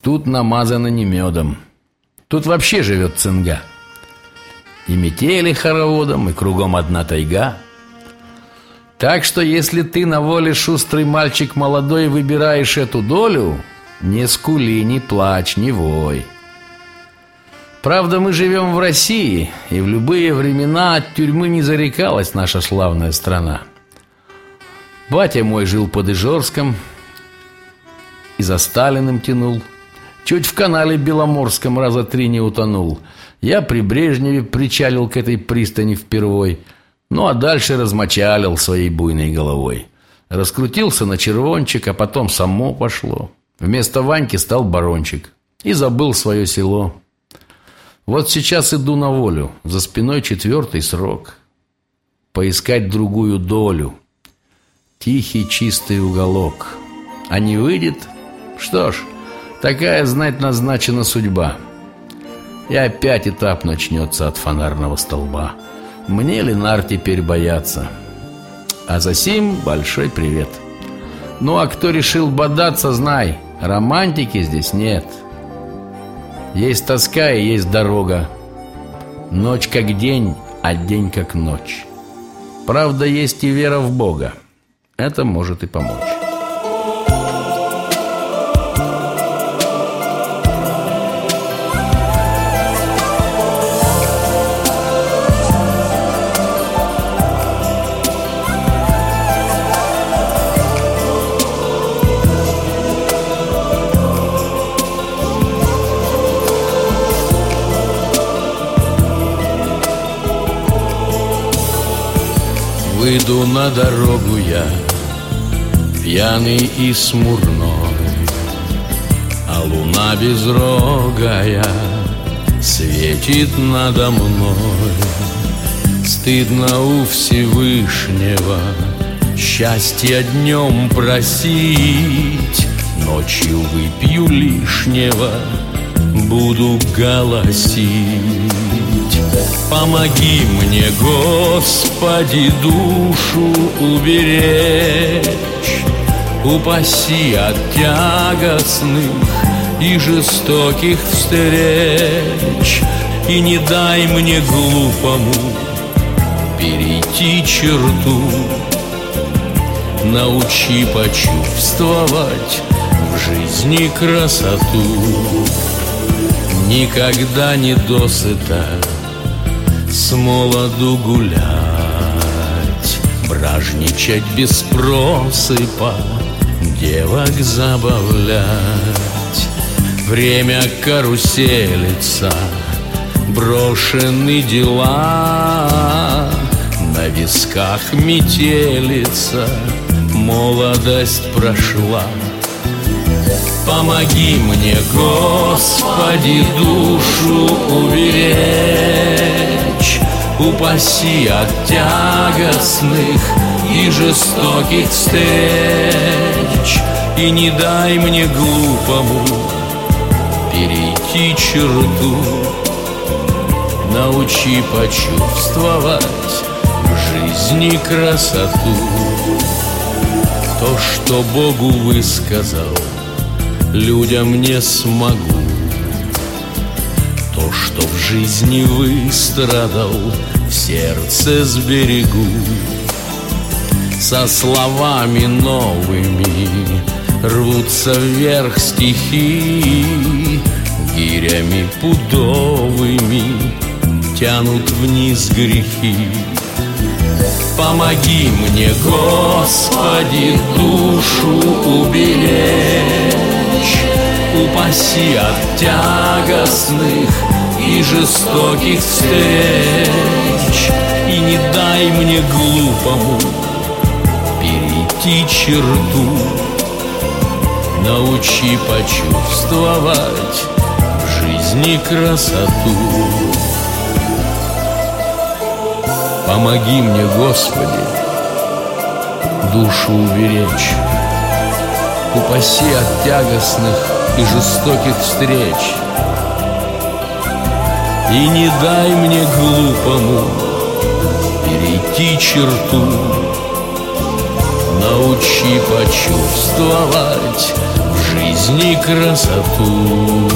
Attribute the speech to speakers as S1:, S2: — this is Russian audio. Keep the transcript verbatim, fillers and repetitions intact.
S1: тут намазано не медом. Тут вообще живет цинга. И метели хороводом, и кругом одна тайга. Так что если ты на воле, шустрый мальчик молодой, выбираешь эту долю, не скули, не плачь, не вой. Правда, мы живем в России, и в любые времена от тюрьмы не зарекалась наша славная страна. Батя мой жил под Ижорском и за Сталиным тянул. Чуть в канале Беломорском раза три не утонул. Я при Брежневе причалил к этой пристани впервой. Ну а дальше размочалил своей буйной головой. Раскрутился на червончик, а потом само пошло. Вместо Ваньки стал барончик и забыл свое село. Вот сейчас иду на волю, за спиной четвертый срок. Поискать другую долю, тихий чистый уголок. А не выйдет? Что ж, такая, знать, назначена судьба. И опять этап начнется от фонарного столба. Мне ли нар теперь бояться? А за сим большой привет. Ну а кто решил бодаться, знай, романтики здесь нет. Есть тоска и есть дорога. Ночь как день, а день как ночь. Правда, есть и вера в Бога. Это может и помочь.
S2: Выйду на дорогу я, пьяный и смурной, а луна безрогая светит надо мной. Стыдно у Всевышнего счастья днем просить, ночью выпью лишнего, буду голосить. Помоги мне, Господи, душу уберечь, упаси от тягостных и жестоких встреч, и не дай мне глупому перейти черту. Научи почувствовать в жизни красоту. Никогда не досыта с молоду гулять, бражничать без просыпа, девок забавлять. Время каруселится, брошены дела, на висках метелица, молодость прошла. Помоги мне, Господи, душу уберечь, упаси от тягостных и жестоких встреч, и не дай мне глупому перейти черту. Научи почувствовать в жизни красоту. То, что Богу высказал, людям не смогу. То, что в жизни выстрадал, в сердце сберегу. Со словами новыми рвутся вверх стихи, гирями пудовыми тянут вниз грехи. Помоги мне, Господи, душу уберечь, упаси от тягостных и жестоких встреч, и не дай мне глупому перейти черту. Научи почувствовать в жизни красоту. Помоги мне, Господи, душу уберечь, упаси от тягостных и жестоких встреч, и не дай мне глупому перейти черту. Научи почувствовать в жизни красоту.